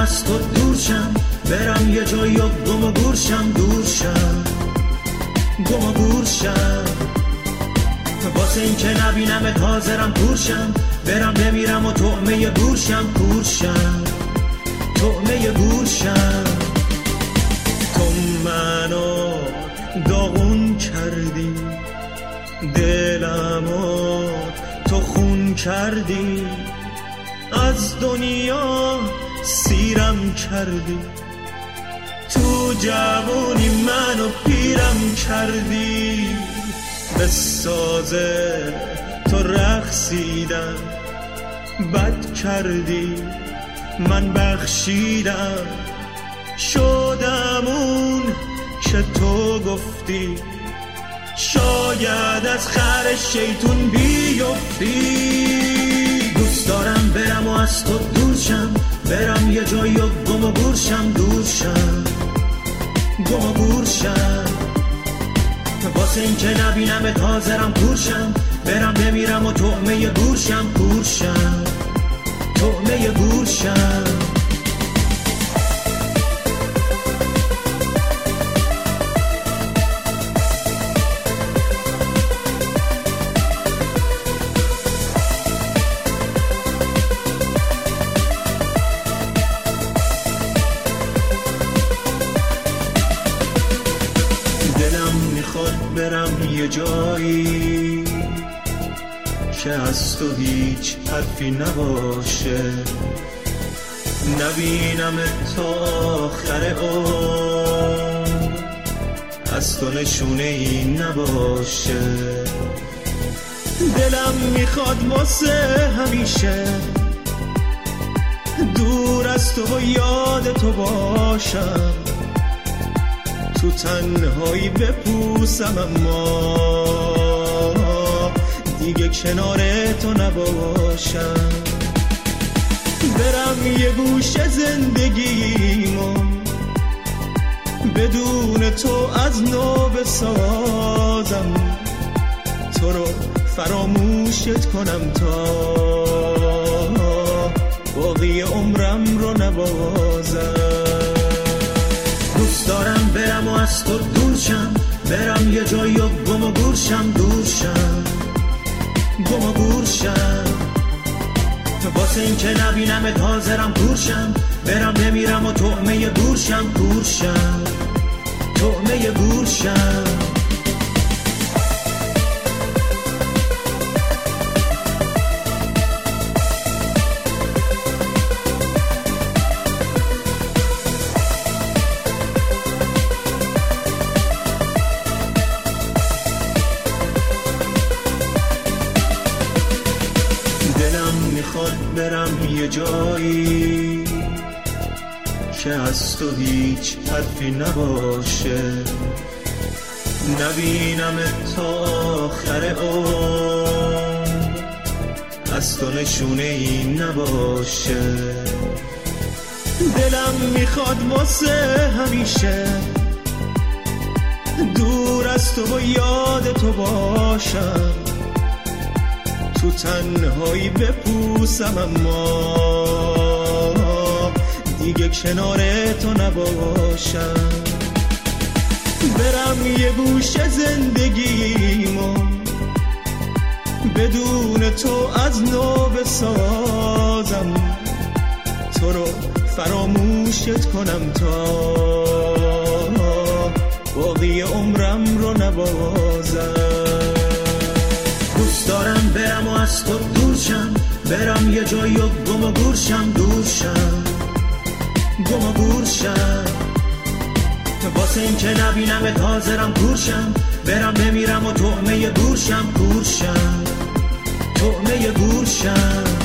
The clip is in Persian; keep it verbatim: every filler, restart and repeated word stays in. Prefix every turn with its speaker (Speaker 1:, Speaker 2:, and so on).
Speaker 1: از تو دورشم، برم یه جایی و گم و گورشم، دورشم گم و گورشم. واسه این که نبینمت حاضرم کورشم، برم بمیرم و طعمه گورشم، کورشم طعمه گورشم. تو منو داغون کردی، دلمو تو خون کردی، از دنیا سیرم کردی، تو جوانی منو پیرم کردی. به سازه تو رقصیدم، بد کردی من بخشیدم، شدم اون که تو گفتی، شاید از خر شیطون بیفتی. دوست دارم برم و از تو دورشم، برم یه جایی و گم و گورشم، دورشم گم و گورشم. واسه این که نبینمت حاضرم کورشم، برم بمیرم و طعمه گورشم، کورشم طعمه گورشم. برم یه جایی که از تو هیچ حرفی نباشه، نبینم تا آخر عمر، از تو نشونه ای نباشه. دلم میخواد واسه همیشه دور از تو و یاد تو باشم، تو تنهایی بپوسم اما دیگه کنار تو نباشم. برم یه گوشه زندگیمو بدون تو از نو بسازم، تو رو فراموشت کنم تا باقی عمرم رو نبازم. دوست دارم برم و از تو دورشم، برم یه جایی و گم و گورشم، دورشم گم و گورشم. واسه این که نبینمت حاضرم کورشم، برم بمیرم و طعمه گورشم، کورشم طعمه گورشم. برم یه جایی که از تو هیچ حرفی نباشه، نبینم تا آخر عمر، از تو نشونه ای نباشه. دلم میخواد واسه همیشه دور از تو و یاد تو باشم، تو تنهایی بپوسم اما دیگه کنار تو نباشم. برم یه گوشه زندگیمو بدون تو از نو بسازم، تو رو فراموشت کنم تا باقی عمرم رو نبازم. دوست دارم برم و از تو دورشم، برم یه جایی و گم و گورشم، دورشم گم و گورشم. واسه این که نبینمت حاضرم کورشم، برم بمیرم و طعمه گورشم، کورشم طعمه گورشم.